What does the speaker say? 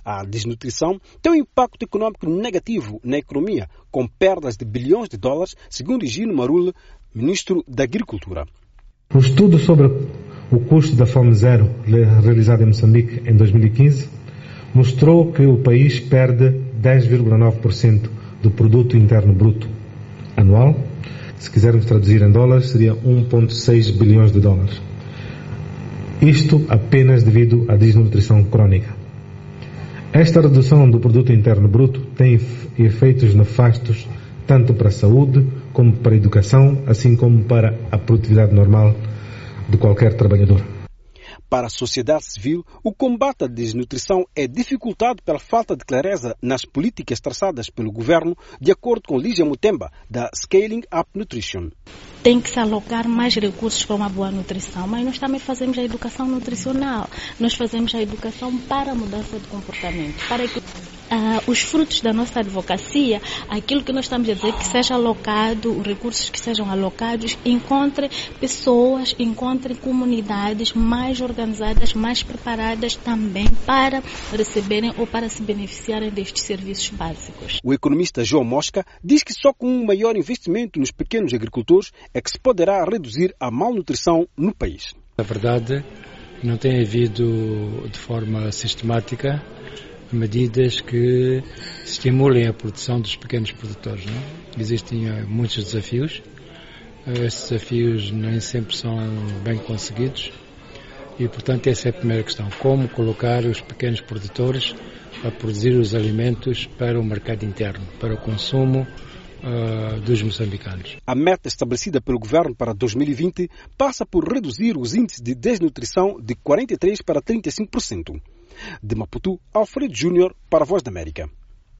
A desnutrição tem um impacto econômico negativo na economia, com perdas de bilhões de dólares, segundo Gino Marule, ministro da Agricultura. O estudo sobre o custo da fome zero, realizado em Moçambique em 2015, mostrou que o país perde 10,9% do produto interno bruto anual. Se quisermos traduzir em dólares, seria 1,6 bilhões de dólares. Isto apenas devido à desnutrição crónica. Esta redução do produto interno bruto tem efeitos nefastos tanto para a saúde como para a educação, assim como para a produtividade normal de qualquer trabalhador. Para a sociedade civil, o combate à desnutrição é dificultado pela falta de clareza nas políticas traçadas pelo governo, de acordo com Lígia Mutemba, da Scaling Up Nutrition. Tem que se alocar mais recursos para uma boa nutrição, mas nós também fazemos a educação nutricional, nós fazemos a educação para a mudança de comportamento, para que os frutos da nossa advocacia, aquilo que nós estamos a dizer que seja alocado, os recursos que sejam alocados, encontrem pessoas, encontrem comunidades mais organizadas, mais preparadas também para receberem ou para se beneficiarem destes serviços básicos. O economista João Mosca diz que só com um maior investimento nos pequenos agricultores é que se poderá reduzir a malnutrição no país. Na verdade, não tem havido de forma sistemática medidas que estimulem a produção dos pequenos produtores. Não? Existem muitos desafios. Esses desafios nem sempre são bem conseguidos e, portanto, essa é a primeira questão. Como colocar os pequenos produtores a produzir os alimentos para o mercado interno, para o consumo dos moçambicanos. A meta estabelecida pelo governo para 2020 passa por reduzir os índices de desnutrição de 43% para 35%. De Maputo, Alfredo Júnior para a Voz da América.